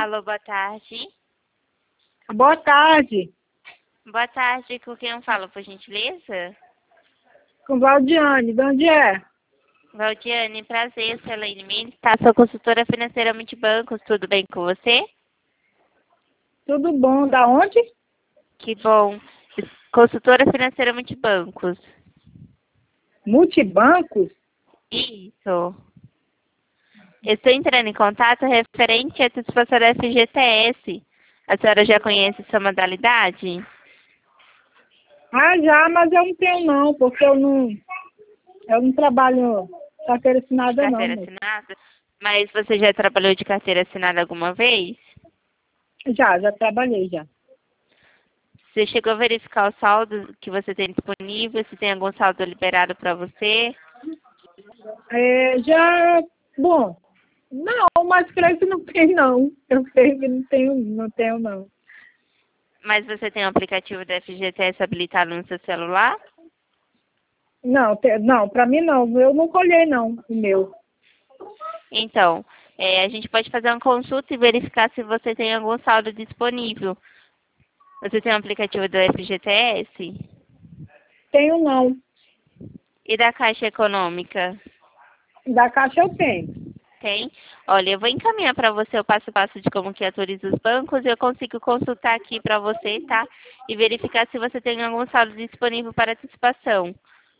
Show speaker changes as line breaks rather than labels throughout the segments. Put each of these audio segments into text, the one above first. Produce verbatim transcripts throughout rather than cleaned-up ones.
Alô, boa tarde.
Boa tarde.
Boa tarde, com quem eu falo, por gentileza?
Com Valdiane, de onde é?
Valdiane, prazer, sou Elaine Mendes, tá? Sou consultora financeira Multibancos, tudo bem com você?
Tudo bom, da onde?
Que bom. Consultora financeira Multibancos.
Multibancos?
Isso. Estou entrando em contato referente à participação da F G T S. A senhora já conhece essa modalidade?
Ah, já, mas eu não tenho não, porque eu não, eu não trabalho carteira assinada não.
Carteira
Mas...
assinada? Mas você já trabalhou de carteira assinada alguma vez?
Já, já trabalhei já.
Você chegou a verificar o saldo que você tem disponível? Se tem algum saldo liberado para você?
É, já, bom, não, mas creio que não tem não. Eu creio que não tenho, não tenho não.
Mas você tem o aplicativo da F G T S habilitado no seu celular?
Não, te, não, para mim não. Eu não colhei não, o meu.
Então, é, a gente pode fazer uma consulta e verificar se você tem algum saldo disponível. Você tem o aplicativo do F G T S?
Tenho não.
E da Caixa Econômica?
Da Caixa eu tenho.
Tem? Olha, eu vou encaminhar para você o passo a passo de como que autoriza os bancos e eu consigo consultar aqui para você, tá? E verificar se você tem algum saldo disponível para antecipação.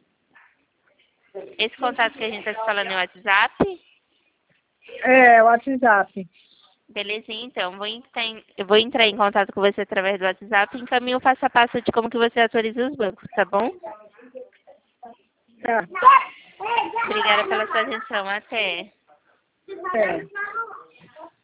Esse contato que a gente está se falando é o WhatsApp?
É, o WhatsApp.
Belezinha, então. Vou entrar em, eu vou entrar em contato com você através do WhatsApp e encaminho o passo a passo de como que você autoriza os bancos, tá bom?
Tá.
Obrigada pela sua atenção. Até.
É.